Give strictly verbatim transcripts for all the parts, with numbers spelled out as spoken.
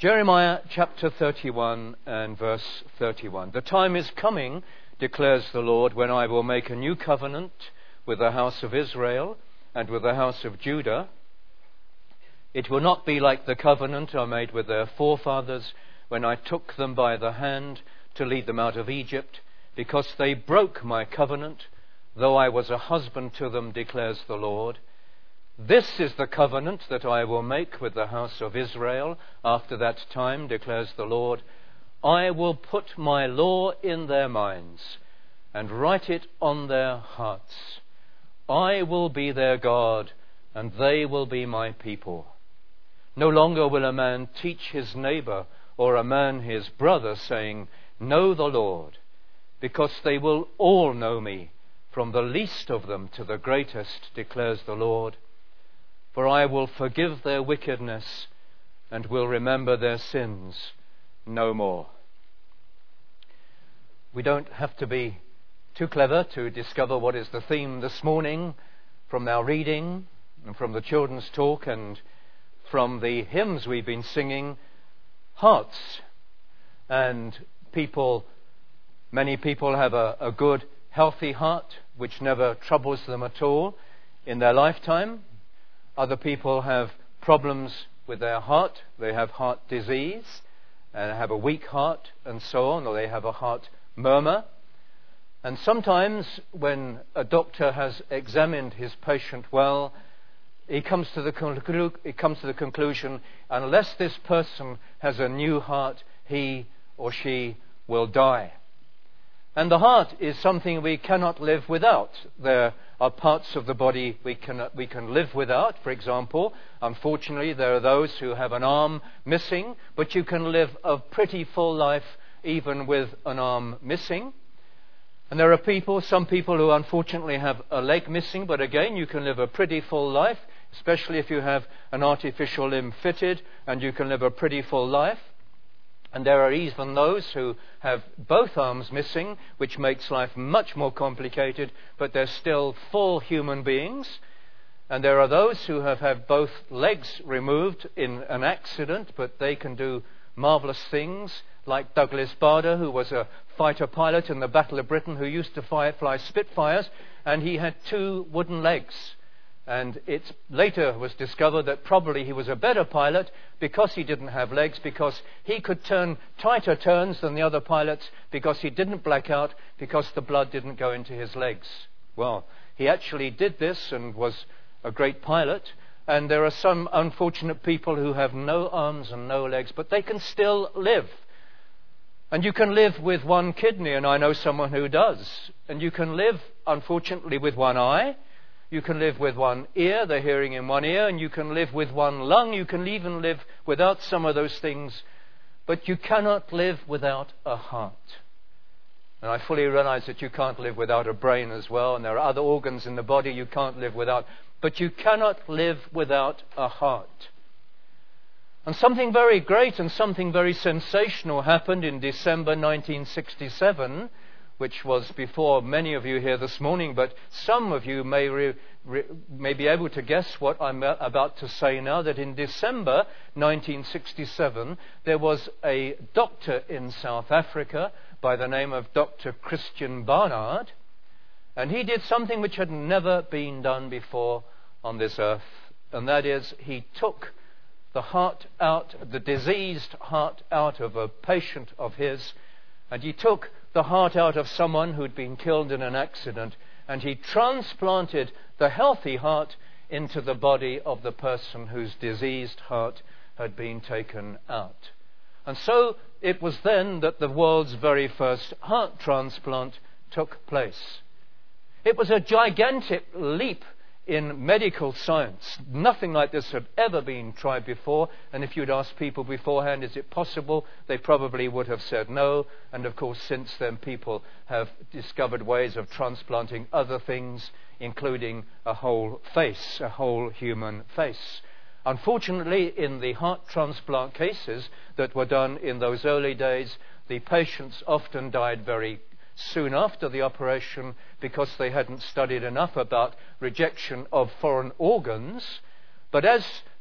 Jeremiah chapter thirty-one and verse thirty-one. The time is coming, declares the Lord, when I will make a new covenant with the house of Israel and with the house of Judah. It will not be like the covenant I made with their forefathers when I took them by the hand to lead them out of Egypt, because they broke my covenant, though I was a husband to them, declares the Lord. This is the covenant that I will make with the house of Israel after that time, declares the Lord. I will put my law in their minds and write it on their hearts. I will be their God, and they will be my people. No longer will a man teach his neighbor or a man his brother, saying, Know the Lord, because they will all know me, from the least of them to the greatest, declares the Lord. For I will forgive their wickedness and will remember their sins no more. We don't have to be too clever to discover what is the theme this morning from our reading and from the children's talk and from the hymns we've been singing. Hearts. And people, many people have a, a good, healthy heart which never troubles them at all in their lifetime. Other people have problems with their heart. They have heart disease and have a weak heart and so on, or they have a heart murmur. And sometimes when a doctor has examined his patient well, he comes to the conclu- he comes to the conclusion, unless this person has a new heart, he or she will die. And the heart is something we cannot live without. There are parts of the body we can, we can live without. For example, unfortunately, there are those who have an arm missing, but you can live a pretty full life even with an arm missing. And there are people, some people who unfortunately have a leg missing, but again, you can live a pretty full life, especially if you have an artificial limb fitted, and you can live a pretty full life. And there are even those who have both arms missing, which makes life much more complicated, but they're still full human beings. And there are those who have had both legs removed in an accident, but they can do marvellous things, like Douglas Bader, who was a fighter pilot in the Battle of Britain, who used to fly, fly Spitfires, and he had two wooden legs. And it later was discovered that probably he was a better pilot because he didn't have legs, because he could turn tighter turns than the other pilots, because he didn't black out, because the blood didn't go into his legs. Well, he actually did this and was a great pilot. And there are some unfortunate people who have no arms and no legs, but they can still live. And you can live with one kidney, and I know someone who does. And you can live, unfortunately, with one eye. You can live with one ear, the hearing in one ear, and you can live with one lung. You can even live without some of those things, but you cannot live without a heart. And I fully realize that you can't live without a brain as well, and there are other organs in the body you can't live without, but you cannot live without a heart. And something very great and something very sensational happened in December nineteen sixty-seven, which was before many of you here this morning, but some of you may, re, re, may be able to guess what I'm about to say now, that in December nineteen sixty-seven, there was a doctor in South Africa by the name of Doctor Christiaan Barnard, and he did something which had never been done before on this earth, and that is he took the heart out, the diseased heart out of a patient of his, and he took the heart out of someone who'd been killed in an accident, and he transplanted the healthy heart into the body of the person whose diseased heart had been taken out. And so it was then that the world's very first heart transplant took place. It was a gigantic leap in medical science. Nothing like this had ever been tried before, and if you'd asked people beforehand, is it possible, they probably would have said no. And of course, since then, people have discovered ways of transplanting other things, including a whole face, a whole human face. Unfortunately, in the heart transplant cases that were done in those early days, the patients often died very soon after the operation because they hadn't studied enough about rejection of foreign organs. But as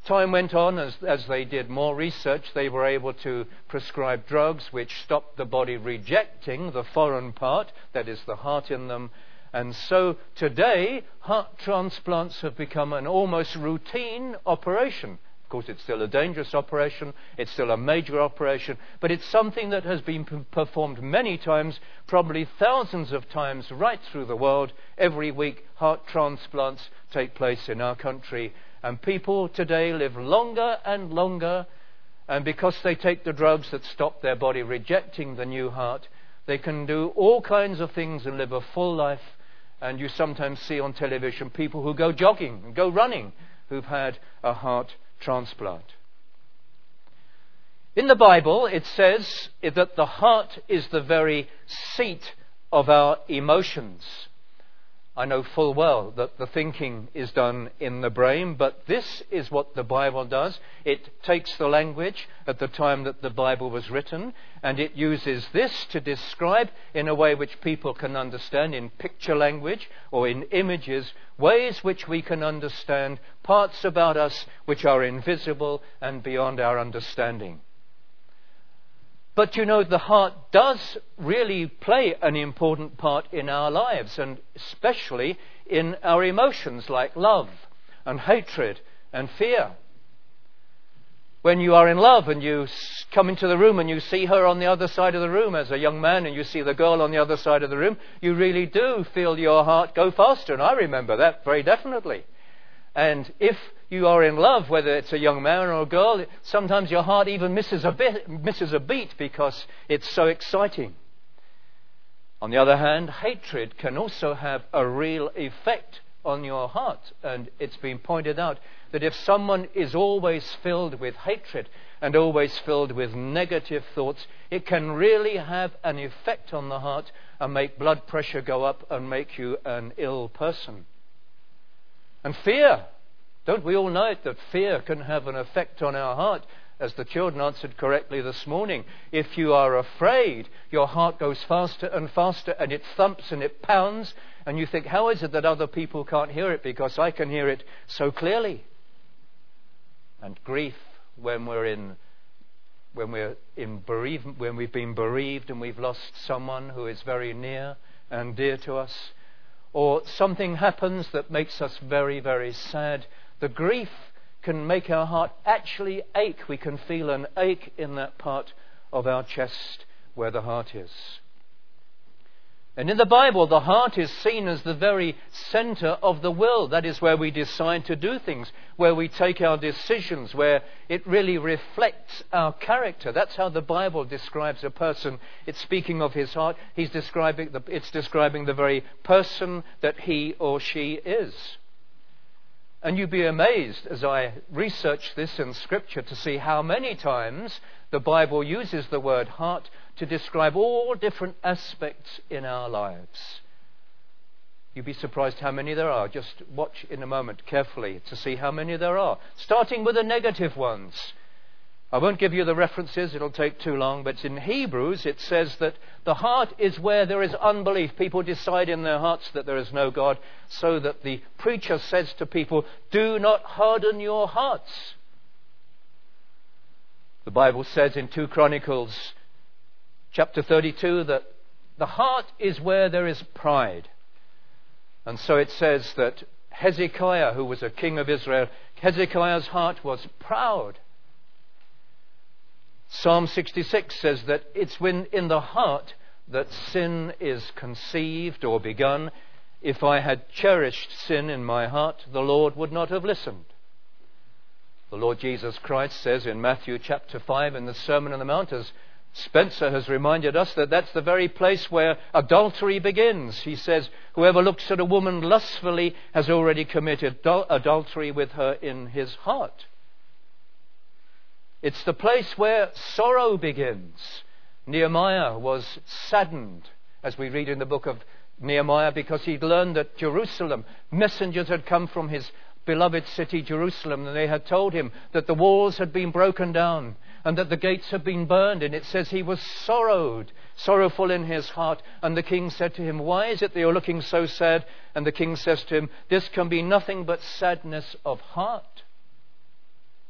time went on, as, as they did more research, they were able to prescribe drugs which stopped the body rejecting the foreign part, that is the heart in them. And so today, heart transplants have become an almost routine operation. Of course, it's still a dangerous operation, it's still a major operation, but it's something that has been p- performed many times, probably thousands of times right through the world. Every week, heart transplants take place in our country, and people today live longer and longer, and because they take the drugs that stop their body rejecting the new heart, they can do all kinds of things and live a full life. And you sometimes see on television people who go jogging and go running who've had a heart transplant. In the Bible, it says that the heart is the very seat of our emotions. I know full well that the thinking is done in the brain, but this is what the Bible does. It takes the language at the time that the Bible was written, and it uses this to describe in a way which people can understand, in picture language or in images, ways which we can understand parts about us which are invisible and beyond our understanding. But you know, the heart does really play an important part in our lives, and especially in our emotions like love and hatred and fear. When you are in love and you come into the room and you see her on the other side of the room as a young man, and you see the girl on the other side of the room, you really do feel your heart go faster, and I remember that very definitely. And if you are in love, whether it's a young man or a girl, sometimes your heart even misses a bit, misses a beat because it's so exciting. On the other hand, hatred can also have a real effect on your heart. And it's been pointed out that if someone is always filled with hatred and always filled with negative thoughts, it can really have an effect on the heart and make blood pressure go up and make you an ill person. And fear. Don't we all know it, that fear can have an effect on our heart? As the children answered correctly this morning, if you are afraid, your heart goes faster and faster, and it thumps and it pounds, and you think, how is it that other people can't hear it? Because I can hear it so clearly. And grief, when we're in, when we're in bereavement, when we've been bereaved and we've lost someone who is very near and dear to us, or something happens that makes us very, very sad, the grief can make our heart actually ache. We can feel an ache in that part of our chest where the heart is. And in the Bible, the heart is seen as the very center of the will. That is where we decide to do things, where we take our decisions, where it really reflects our character. That's how the Bible describes a person. It's speaking of his heart. He's describing the, it's describing the very person that he or she is. And you'd be amazed as I research this in Scripture to see how many times the Bible uses the word heart to describe all different aspects in our lives. You'd be surprised how many there are. Just watch in a moment carefully to see how many there are. Starting with the negative ones. I won't give you the references, it'll take too long, but in Hebrews it says that the heart is where there is unbelief. People decide in their hearts that there is no God, so that the preacher says to people, do not harden your hearts. The Bible says in Second Chronicles chapter thirty-two that the heart is where there is pride. And so it says that Hezekiah, who was a king of Israel, Hezekiah's heart was proud. Psalm sixty-six says that it's when in the heart that sin is conceived or begun. If I had cherished sin in my heart, the Lord would not have listened. The Lord Jesus Christ says in Matthew chapter five in the Sermon on the Mount, as Spencer has reminded us, that that's the very place where adultery begins. He says, whoever looks at a woman lustfully has already committed adul- adultery with her in his heart. It's the place where sorrow begins. Nehemiah was saddened, as we read in the book of Nehemiah, because he'd learned that Jerusalem, messengers had come from his beloved city Jerusalem, and they had told him that the walls had been broken down and that the gates had been burned. And it says he was sorrowed, sorrowful in his heart. And the king said to him, why is it that you're looking so sad? And the king says to him, this can be nothing but sadness of heart.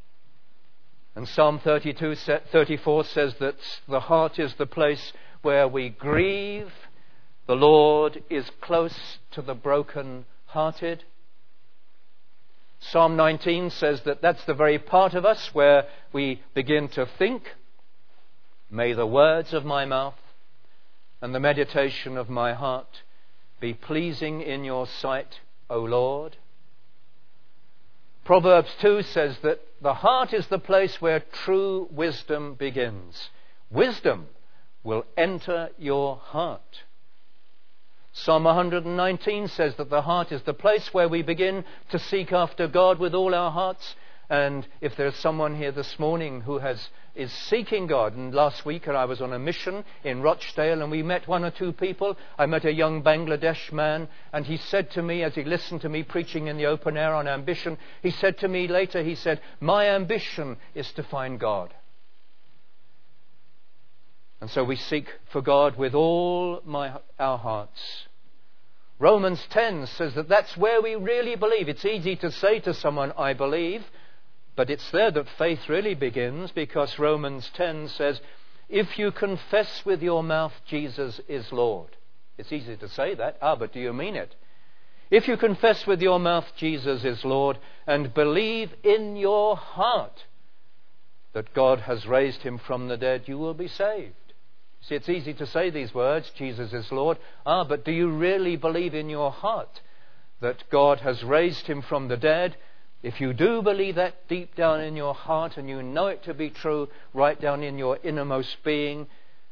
And Psalm thirty-two, thirty-four says that the heart is the place where we grieve. The Lord is close to the broken-hearted. Psalm nineteen says that that's the very part of us where we begin to think. May the words of my mouth and the meditation of my heart be pleasing in your sight, O Lord. Proverbs two says that the heart is the place where true wisdom begins. Wisdom will enter your heart. Psalm one hundred nineteen says that the heart is the place where we begin to seek after God with all our hearts. And if there's someone here this morning who has is seeking God, and last week I was on a mission in Rochdale and we met one or two people. I met a young Bangladesh man, and he said to me, as he listened to me preaching in the open air on ambition, he said to me later, he said, my ambition is to find God. And so we seek for God with all my, our hearts. Romans ten says that that's where we really believe. It's easy to say to someone, I believe, but it's there that faith really begins, because Romans ten says, if you confess with your mouth Jesus is Lord. It's easy to say that. Ah, but do you mean it? If you confess with your mouth Jesus is Lord and believe in your heart that God has raised him from the dead, you will be saved. See, it's easy to say these words, Jesus is Lord. Ah, but do you really believe in your heart that God has raised him from the dead? If you do believe that deep down in your heart, and you know it to be true right down in your innermost being,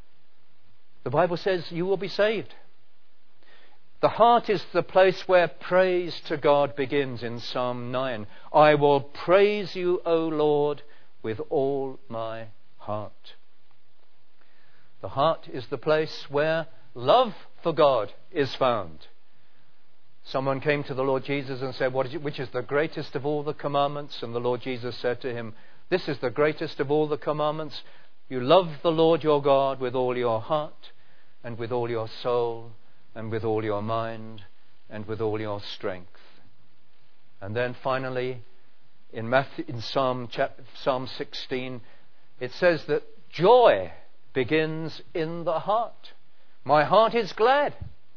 the Bible says you will be saved. The heart is the place where praise to God begins in Psalm nine. I will praise you, O Lord, with all my heart. The heart is the place where love for God is found. Someone came to the Lord Jesus and said, "What is it, which is the greatest of all the commandments?" And the Lord Jesus said to him, "This is the greatest of all the commandments. You love the Lord your God with all your heart and with all your soul and with all your mind and with all your strength." And then finally, in Matthew, in Psalm, Psalm sixteen, it says that joy begins in the heart. My heart is glad.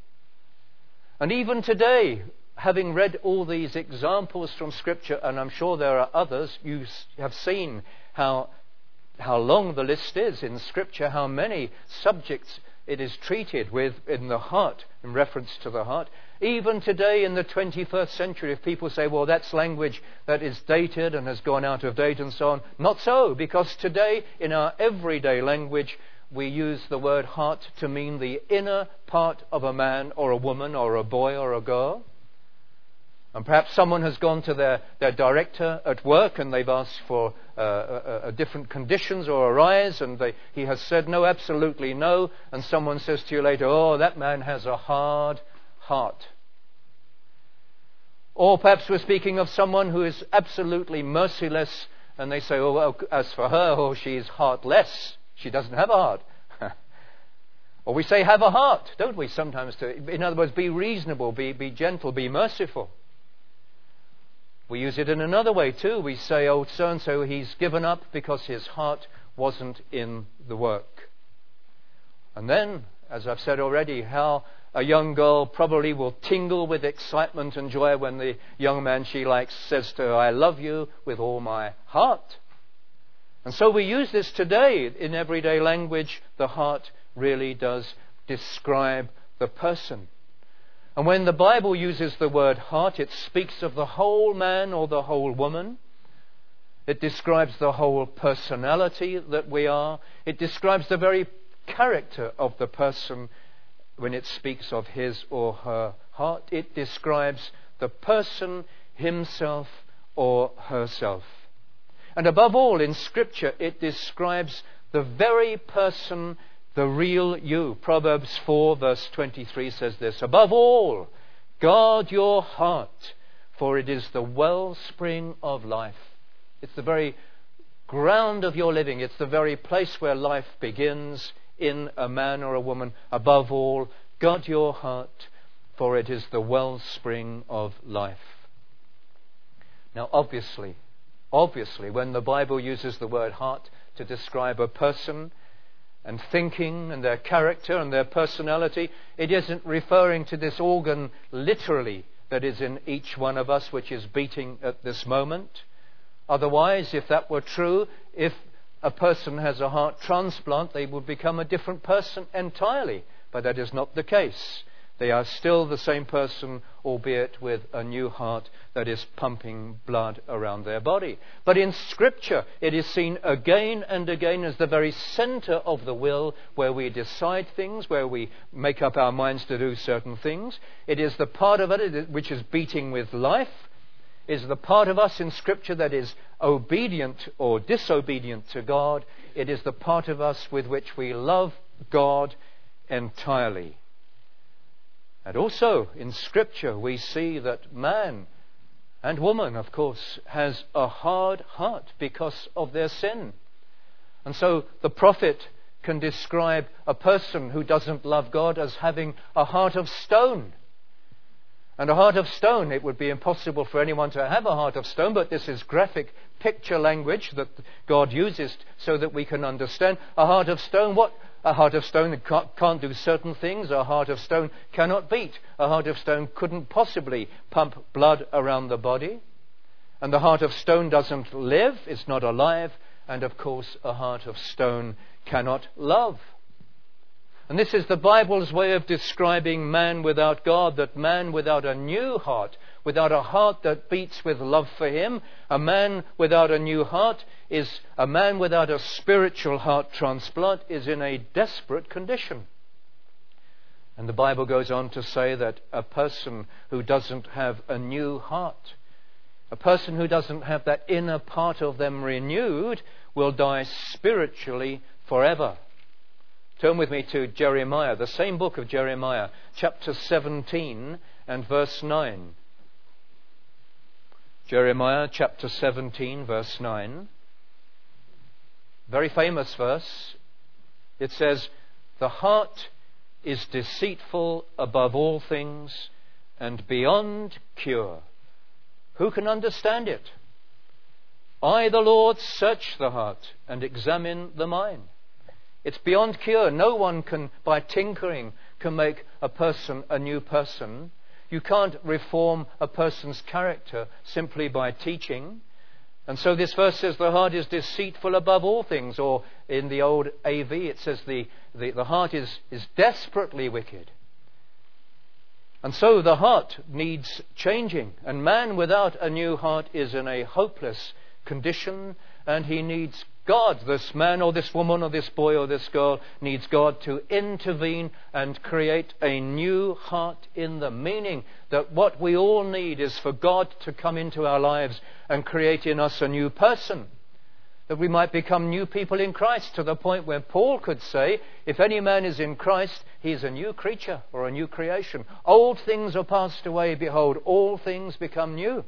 And even today, having read all these examples from Scripture, and I'm sure there are others, you have seen how, how long the list is in Scripture, how many subjects it is treated with in the heart, in reference to the heart. Even today in the twenty-first century, if people say, well, that's language that is dated and has gone out of date and so on. Not so, because today in our everyday language, we use the word heart to mean the inner part of a man or a woman or a boy or a girl. And perhaps someone has gone to their, their director at work and they've asked for uh, a, a different conditions or a rise, and they, he has said no, absolutely no. And someone says to you later, oh, that man has a hard heart. Or perhaps we're speaking of someone who is absolutely merciless, and they say, oh, well, as for her, oh, she's heartless. She doesn't have a heart. Or we say have a heart, don't we, sometimes? To, in other words, be reasonable, be, be gentle, be merciful. We use it in another way too. We say, oh, so-and-so, he's given up because his heart wasn't in the work. And then, as I've said already, how a young girl probably will tingle with excitement and joy when the young man she likes says to her, I love you with all my heart. And so we use this today in everyday language. The heart really does describe the person. And when the Bible uses the word heart, it speaks of the whole man or the whole woman. It describes the whole personality that we are. It describes the very character of the person when it speaks of his or her heart. It describes the person himself or herself. And above all, in Scripture, it describes the very person, the real you. Proverbs four verse twenty-three says this, above all, guard your heart, for it is the wellspring of life. It's the very ground of your living. It's the very place where life begins in a man or a woman. Above all, guard your heart, for it is the wellspring of life. Now, obviously, Obviously, when the Bible uses the word heart to describe a person and thinking and their character and their personality, it isn't referring to this organ literally that is in each one of us, which is beating at this moment. Otherwise, if that were true, if a person has a heart transplant, they would become a different person entirely. But that is not the case. They are still the same person, albeit with a new heart that is pumping blood around their body. But in Scripture, it is seen again and again as the very center of the will, where we decide things, where we make up our minds to do certain things. It is the part of it which is beating with life. It is the part of us in Scripture that is obedient or disobedient to God. It is the part of us with which we love God entirely. And also in Scripture we see that man and woman, of course, has a hard heart because of their sin. And so the prophet can describe a person who doesn't love God as having a heart of stone. And a heart of stone, it would be impossible for anyone to have a heart of stone, but this is graphic picture language that God uses so that we can understand. A heart of stone, what? A heart of stone can't, can't do certain things. A heart of stone cannot beat. A heart of stone couldn't possibly pump blood around the body. And the heart of stone doesn't live, it's not alive. And of course, a heart of stone cannot love. And this is the Bible's way of describing man without God, that man without a new heart, without a heart that beats with love for Him, a man without a new heart is a man without a spiritual heart transplant, is in a desperate condition. And the Bible goes on to say that a person who doesn't have a new heart, a person who doesn't have that inner part of them renewed, will die spiritually forever. Turn with me to Jeremiah, the same book of Jeremiah, chapter seventeen and verse nine. Jeremiah chapter seventeen, verse nine. Very famous verse. It says, "The heart is deceitful above all things and beyond cure. Who can understand it? I, the Lord, search the heart and examine the mind." It's beyond cure. No one can, by tinkering, can make a person a new person. You can't reform a person's character simply by teaching. And so this verse says the heart is deceitful above all things. Or in the old A V it says the, the, the heart is, is desperately wicked. And so the heart needs changing. And man without a new heart is in a hopeless condition. And he needs God. This man or this woman or this boy or this girl needs God to intervene and create a new heart in them. Meaning that what we all need is for God to come into our lives and create in us a new person. That we might become new people in Christ, to the point where Paul could say, if any man is in Christ, he is a new creature or a new creation. Old things are passed away, behold, all things become new.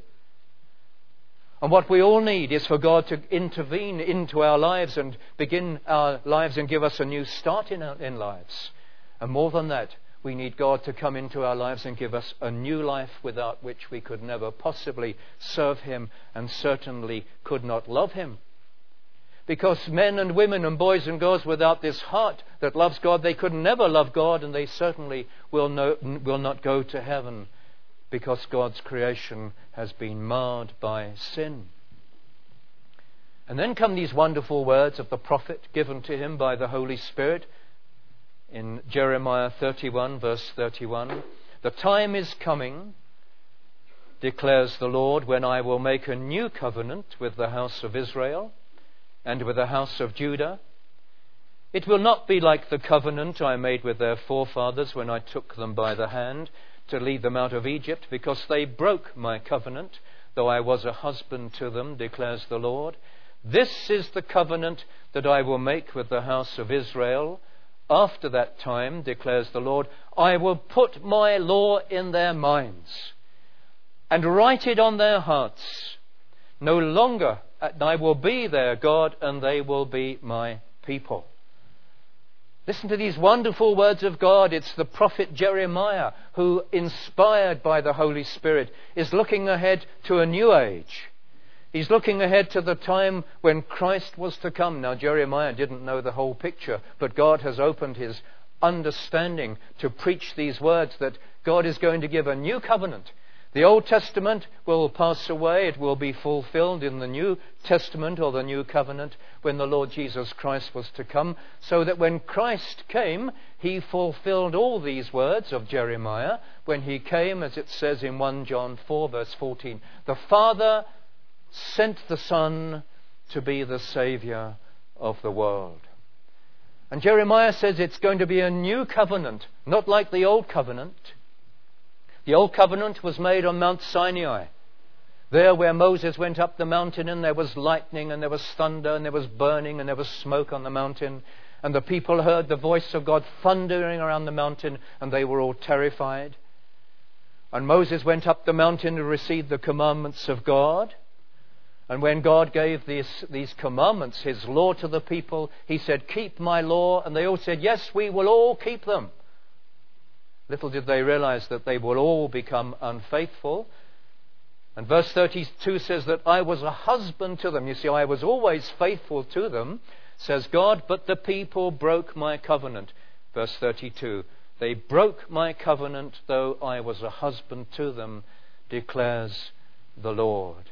And what we all need is for God to intervene into our lives and begin our lives and give us a new start in our in lives. And more than that, we need God to come into our lives and give us a new life without which we could never possibly serve Him and certainly could not love Him. Because men and women and boys and girls without this heart that loves God, they could never love God, and they certainly will, no, will not go to heaven, because God's creation has been marred by sin. And then come these wonderful words of the prophet given to him by the Holy Spirit in Jeremiah thirty-one, verse thirty-one. "The time is coming, declares the Lord, when I will make a new covenant with the house of Israel and with the house of Judah. It will not be like the covenant I made with their forefathers when I took them by the hand to lead them out of Egypt, because they broke my covenant, though I was a husband to them, declares the Lord. This is the covenant that I will make with the house of Israel. After that time, declares the Lord, I will put my law in their minds and write it on their hearts. No longer I will be their God, and they will be my people." Listen to these wonderful words of God. It's the prophet Jeremiah who, inspired by the Holy Spirit, is looking ahead to a new age. He's looking ahead to the time when Christ was to come. Now, Jeremiah didn't know the whole picture, but God has opened his understanding to preach these words that God is going to give a new covenant. The Old Testament will pass away. It will be fulfilled in the New Testament or the New Covenant when the Lord Jesus Christ was to come, so that when Christ came, he fulfilled all these words of Jeremiah when he came, as it says in First John four verse fourteen. The Father sent the Son to be the Saviour of the world. And Jeremiah says it's going to be a new covenant, not like the Old Covenant. The Old Covenant was made on Mount Sinai. There where Moses went up the mountain, and there was lightning and there was thunder and there was burning and there was smoke on the mountain. And the people heard the voice of God thundering around the mountain, and they were all terrified. And Moses went up the mountain to receive the commandments of God. And when God gave these, these commandments, his law to the people, he said, "Keep my law." And they all said, "Yes, we will all keep them." Little did they realize that they will all become unfaithful. And verse thirty-two says that I was a husband to them. You see, I was always faithful to them, says God, but the people broke my covenant. Verse thirty-two, they broke my covenant, though I was a husband to them, declares the Lord.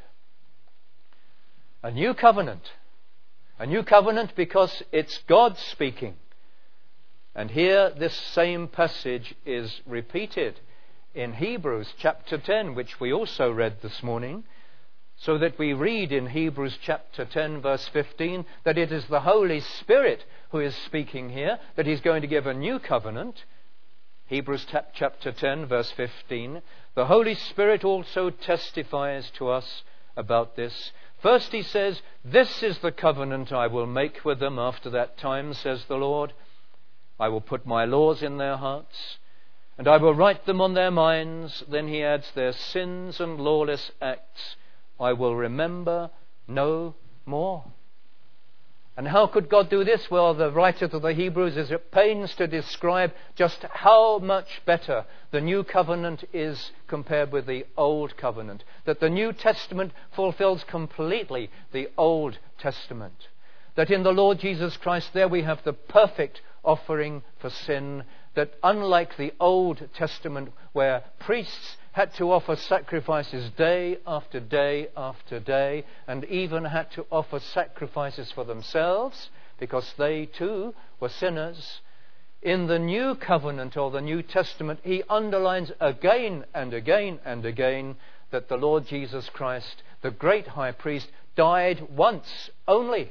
A new covenant. A new covenant because it's God speaking. And here this same passage is repeated in Hebrews chapter ten, which we also read this morning, so that we read in Hebrews chapter ten verse fifteen that it is the Holy Spirit who is speaking here, that he's going to give a new covenant. Hebrews chapter ten verse fifteen. The Holy Spirit also testifies to us about this. First he says, "This is the covenant I will make with them after that time, says the Lord. I will put my laws in their hearts, and I will write them on their minds." Then he adds, "Their sins and lawless acts I will remember no more." And how could God do this? Well, the writer to the Hebrews is at pains to describe just how much better the new covenant is compared with the old covenant. That the New Testament fulfills completely the Old Testament. That in the Lord Jesus Christ there we have the perfect offering for sin, that unlike the Old Testament where priests had to offer sacrifices day after day after day, and even had to offer sacrifices for themselves because they too were sinners, in the New Covenant or the New Testament he underlines again and again and again that the Lord Jesus Christ, the great high priest, died once only.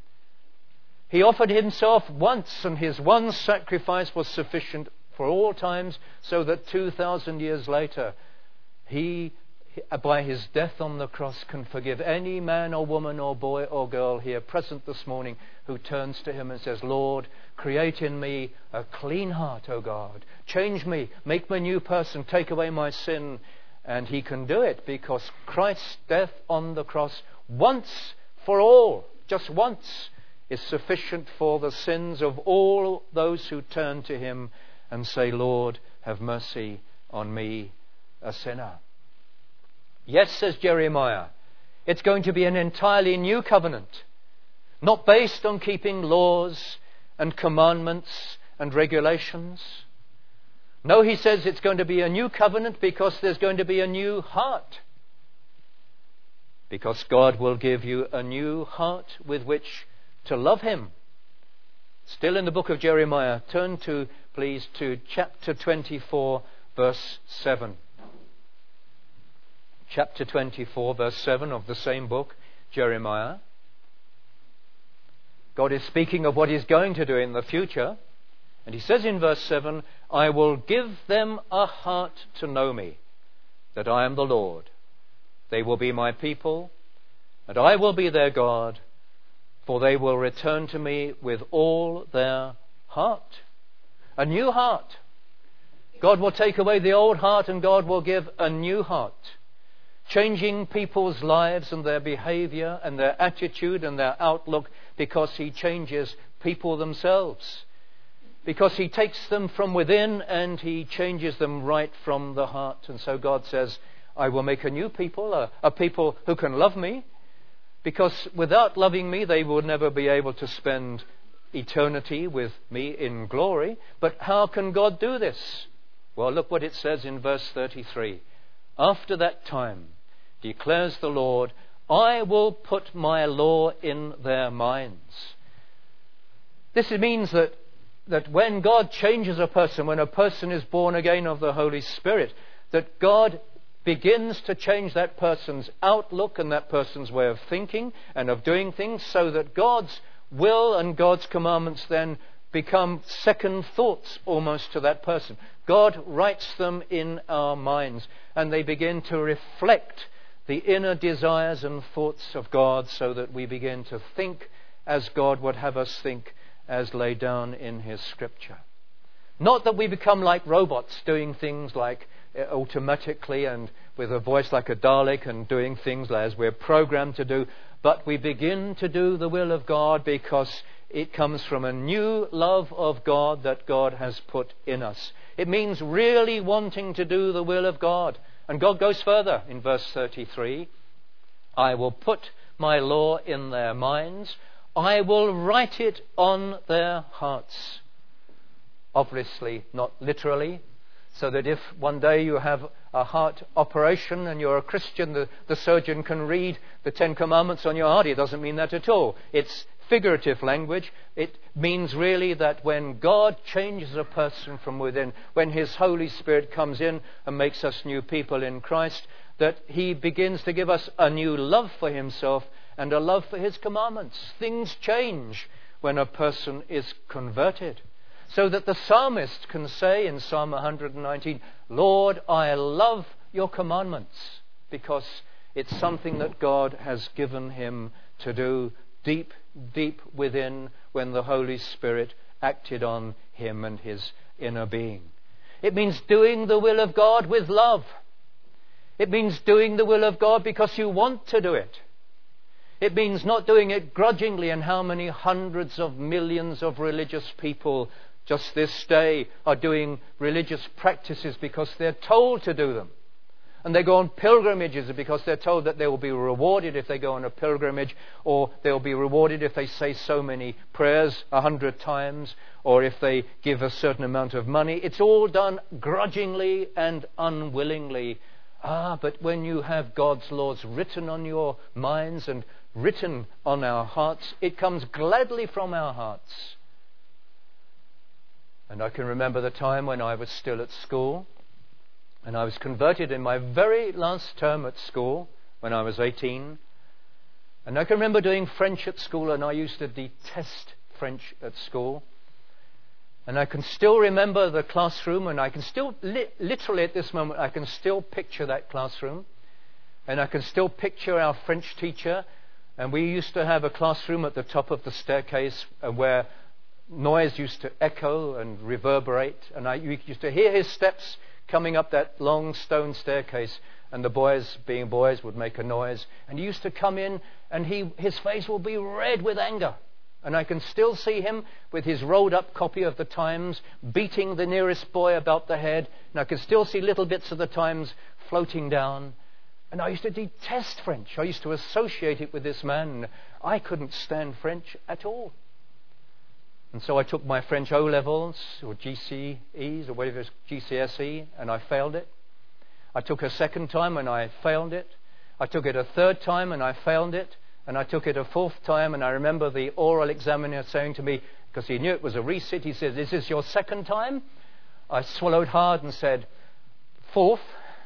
He offered himself once, and his one sacrifice was sufficient for all times, so that two thousand years later, he, by his death on the cross, can forgive any man or woman or boy or girl here present this morning who turns to him and says, "Lord, create in me a clean heart, O God. Change me, make me a new person, take away my sin." And he can do it because Christ's death on the cross, once for all, just once, is sufficient for the sins of all those who turn to him and say, "Lord, have mercy on me, a sinner." Yes, says Jeremiah, it's going to be an entirely new covenant, not based on keeping laws and commandments and regulations. No, he says it's going to be a new covenant because there's going to be a new heart. Because God will give you a new heart with which to love him. Still in the book of Jeremiah, turn to, please, to chapter twenty-four, verse seven. Chapter twenty-four, verse seven of the same book, Jeremiah. God is speaking of what he's going to do in the future. And he says in verse seven, "I will give them a heart to know me, that I am the Lord. They will be my people, and I will be their God. For they will return to me with all their heart." A new heart. God will take away the old heart and God will give a new heart. Changing people's lives and their behavior and their attitude and their outlook because he changes people themselves. Because he takes them from within and he changes them right from the heart. And so God says, "I will make a new people, a, a people who can love me. because without loving me, they would never be able to spend eternity with me in glory. But how can God do this? Well, look what it says in verse thirty-three. After that time, declares the Lord, I will put my law in their minds. This means that, that when God changes a person, when a person is born again of the Holy Spirit, that God begins to change that person's outlook and that person's way of thinking and of doing things, so that God's will and God's commandments then become second thoughts almost to that person. God writes them in our minds, and they begin to reflect the inner desires and thoughts of God, so that we begin to think as God would have us think, as laid down in His Scripture. Not that we become like robots, doing things like uh, automatically and with a voice like a Dalek and doing things as we're programmed to do, but we begin to do the will of God because it comes from a new love of God that God has put in us. It means really wanting to do the will of God. And God goes further in verse thirty-three. I will put my law in their minds. I will write it on their hearts. Obviously, not literally, so that if one day you have a heart operation and you're a Christian, the, the surgeon can read the Ten Commandments on your heart. It doesn't mean that at all. It's figurative language. It means really that when God changes a person from within, when His Holy Spirit comes in and makes us new people in Christ, that He begins to give us a new love for Himself and a love for His commandments. Things change when a person is converted. So that the psalmist can say in Psalm one nineteen, Lord, I love your commandments, because it's something that God has given him to do deep, deep within when the Holy Spirit acted on him and his inner being. It means doing the will of God with love. It means doing the will of God because you want to do it. It means not doing it grudgingly. And how many hundreds of millions of religious people just this day are doing religious practices because they're told to do them. And they go on pilgrimages because they're told that they will be rewarded if they go on a pilgrimage, or they'll be rewarded if they say so many prayers a hundred times, or if they give a certain amount of money. It's all done grudgingly and unwillingly. Ah, but when you have God's laws written on your minds and written on our hearts, it comes gladly from our hearts. And I can remember the time when I was still at school, and I was converted in my very last term at school when I was eighteen. And I can remember doing French at school, and I used to detest French at school. And I can still remember the classroom, and I can still, li- literally at this moment, I can still picture that classroom. And I can still picture our French teacher. And we used to have a classroom at the top of the staircase uh, where noise used to echo and reverberate. And I you used to hear his steps coming up that long stone staircase, and the boys, being boys, would make a noise. And he used to come in, and he his face will be red with anger. And I can still see him with his rolled up copy of the Times, beating the nearest boy about the head. And I can still see little bits of the Times floating down. And I used to detest French. I used to associate it with this man. I couldn't stand French at all. And so I took my French O-levels, or G C Es, or whatever it is, G C S E, and I failed it. I took a second time and I failed it. I took it a third time and I failed it. And I took it a fourth time, and I remember the oral examiner saying to me, because he knew it was a resit, he said, "Is this your second time?" I swallowed hard and said, "Fourth."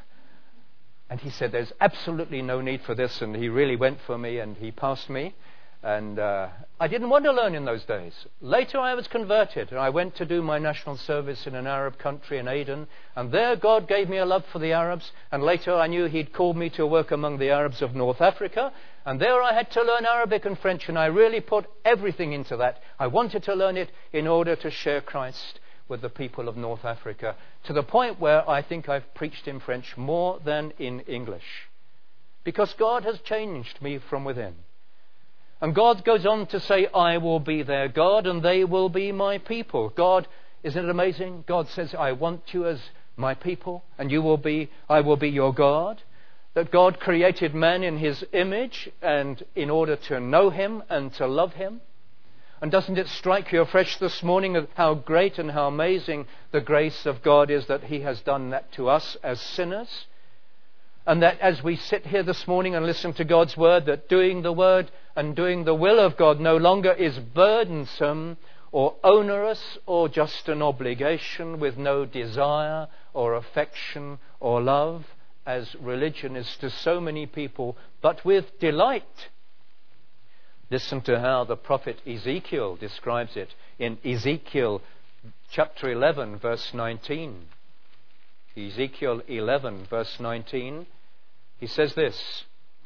And he said, "There's absolutely no need for this," and he really went for me, and he passed me. And uh, I didn't want to learn in those days. Later I was converted, and I went to do my national service in an Arab country in Aden. And there God gave me a love for the Arabs. And later I knew He'd called me to work among the Arabs of North Africa. And there I had to learn Arabic and French, and I really put everything into that. I wanted to learn it in order to share Christ with the people of North Africa, to the point where I think I've preached in French more than in English. Because God has changed me from within. And God goes on to say, "I will be their God, and they will be my people." God, isn't it amazing? God says, "I want you as my people, and you will be, I will be your God." that God created man in his image and in order to know him and to love him? And doesn't it strike you afresh this morning of how great and how amazing the grace of God is that he has done that to us as sinners? And that as we sit here this morning and listen to God's word, that doing the word and doing the will of God no longer is burdensome or onerous or just an obligation with no desire or affection or love, as religion is to so many people, but with delight. Listen to how the prophet Ezekiel describes it in Ezekiel chapter eleven, verse nineteen. Ezekiel eleven, verse nineteen. He says this: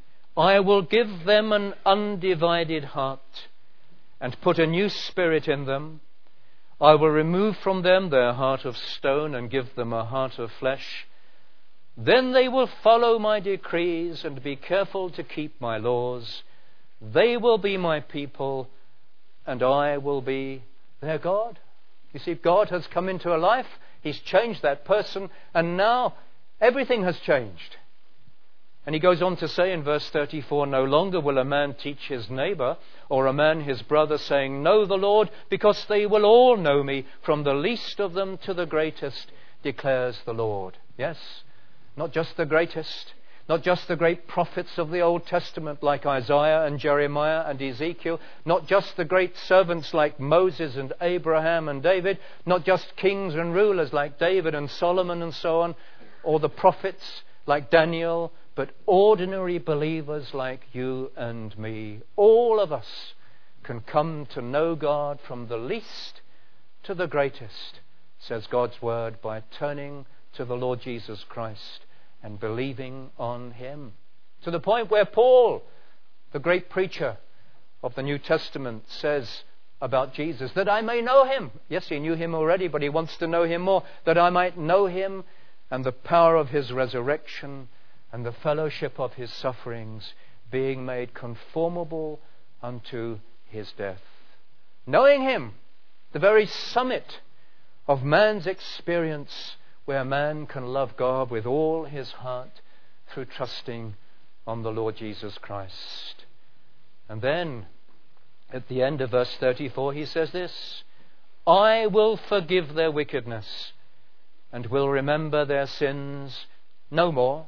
I will give them an undivided heart and put a new spirit in them. I will remove from them their heart of stone and give them a heart of flesh. Then they will follow my decrees and be careful to keep my laws. They will be my people, and I will be their God. You see, God has come into a life, he's changed that person, and now everything has changed. And he goes on to say in verse thirty-four, no longer will a man teach his neighbor or a man his brother, saying, know the Lord, because they will all know me, from the least of them to the greatest, declares the Lord. Yes, not just the greatest, not just the great prophets of the Old Testament like Isaiah and Jeremiah and Ezekiel, not just the great servants like Moses and Abraham and David, not just kings and rulers like David and Solomon and so on, or the prophets like Daniel, but ordinary believers like you and me. All of us can come to know God from the least to the greatest, says God's word, by turning to the Lord Jesus Christ and believing on him. To the point where Paul, the great preacher of the New Testament, says about Jesus, that I may know him. Yes, he knew him already, but he wants to know him more, that I might know him and the power of his resurrection and the fellowship of his sufferings, being made conformable unto his death. Knowing him, the very summit of man's experience, where man can love God with all his heart through trusting on the Lord Jesus Christ. And then, at the end of verse thirty-four, he says this: I will forgive their wickedness and will remember their sins no more.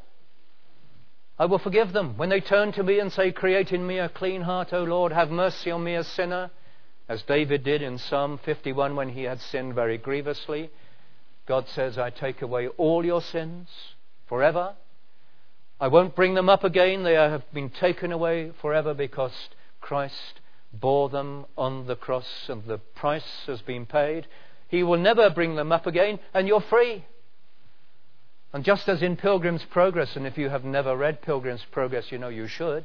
I will forgive them when they turn to me and say, create in me a clean heart, O Lord, have mercy on me a sinner, as David did in Psalm fifty-one when he had sinned very grievously. God says, I take away all your sins forever. I won't bring them up again. They have been taken away forever because Christ bore them on the cross and the price has been paid. He will never bring them up again, and you're free. And just as in Pilgrim's Progress, and if you have never read Pilgrim's Progress, you know you should.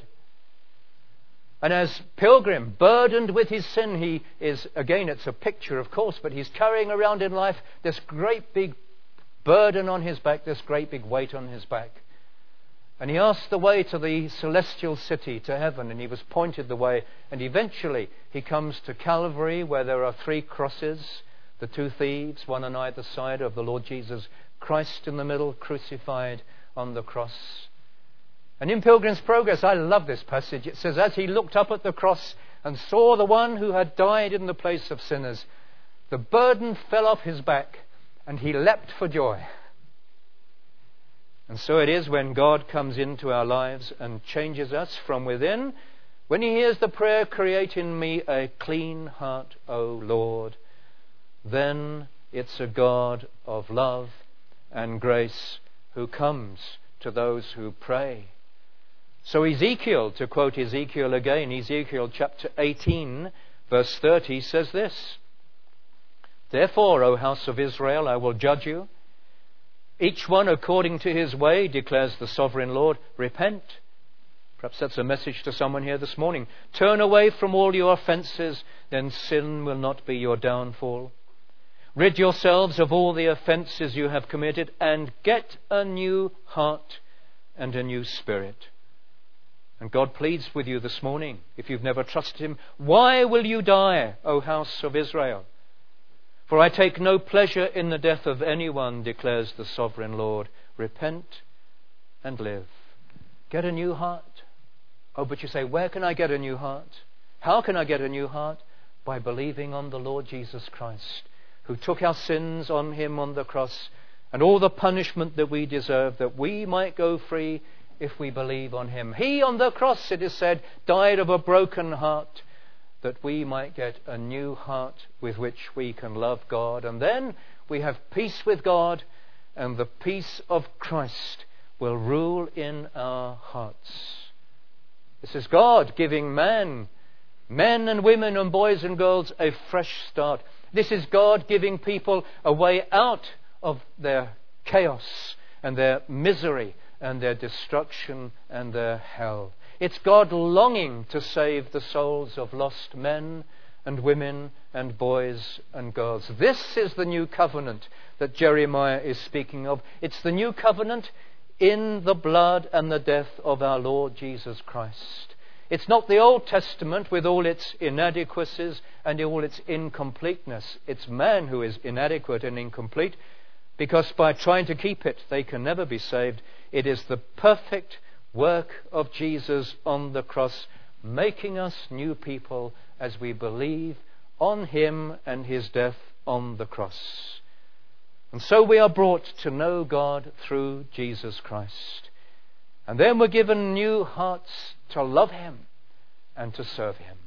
And as Pilgrim, burdened with his sin, he is, again, it's a picture, of course, but he's carrying around in life this great big burden on his back, this great big weight on his back. And he asked the way to the celestial city, to heaven, and he was pointed the way. And eventually he comes to Calvary, where there are three crosses, the two thieves, one on either side of the Lord Jesus, Christ in the middle, crucified on the cross. And in Pilgrim's Progress, I love this passage. It says, as he looked up at the cross and saw the one who had died in the place of sinners, the burden fell off his back and he leapt for joy. And so it is when God comes into our lives and changes us from within, when he hears the prayer, create in me a clean heart, O Lord, then it's a God of love and grace who comes to those who pray. So Ezekiel, to quote Ezekiel again, Ezekiel chapter eighteen, verse thirty says this: Therefore, O house of Israel, I will judge you, each one according to his way, declares the sovereign Lord. Repent. Perhaps that's a message to someone here this morning. Turn away from all your offences, then sin will not be your downfall. Rid yourselves of all the offences you have committed, and get a new heart and a new spirit. And God pleads with you this morning, if you've never trusted him, why will you die, O house of Israel? For I take no pleasure in the death of anyone, declares the sovereign Lord. Repent and live. Get a new heart. Oh, but you say, where can I get a new heart? How can I get a new heart? By believing on the Lord Jesus Christ, who took our sins on him on the cross and all the punishment that we deserve, that we might go free if we believe on him. He on the cross, it is said, died of a broken heart, that we might get a new heart with which we can love God. And then we have peace with God, and the peace of Christ will rule in our hearts. This is God giving man, men and women and boys and girls, a fresh start. This is God giving people a way out of their chaos and their misery and their destruction and their hell. It's God longing to save the souls of lost men and women and boys and girls. This is the new covenant that Jeremiah is speaking of. It's the new covenant in the blood and the death of our Lord Jesus Christ. It's not the Old Testament with all its inadequacies and all its incompleteness. It's man who is inadequate and incomplete, because by trying to keep it, they can never be saved. It is the perfect work of Jesus on the cross, making us new people as we believe on him and his death on the cross. And so we are brought to know God through Jesus Christ. And then we're given new hearts to love him and to serve him.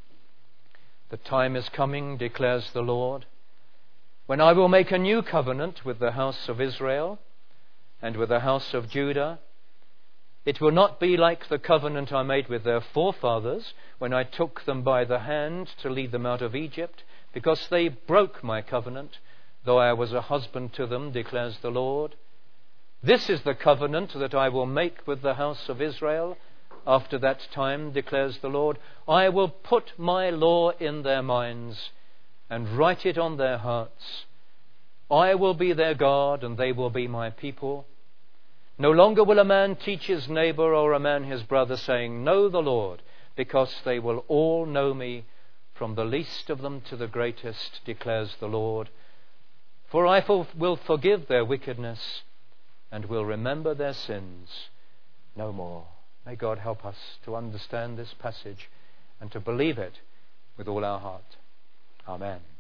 The time is coming, declares the Lord, when I will make a new covenant with the house of Israel and with the house of Judah. It will not be like the covenant I made with their forefathers when I took them by the hand to lead them out of Egypt, because they broke my covenant, though I was a husband to them, declares the Lord. This is the covenant that I will make with the house of Israel after that time, declares the Lord. I will put my law in their minds and write it on their hearts. I will be their God, and they will be my people. No longer will a man teach his neighbor or a man his brother, saying, know the Lord, because they will all know me, from the least of them to the greatest, declares the Lord. For I will forgive their wickedness and will remember their sins no more. May God help us to understand this passage and to believe it with all our heart. Amen.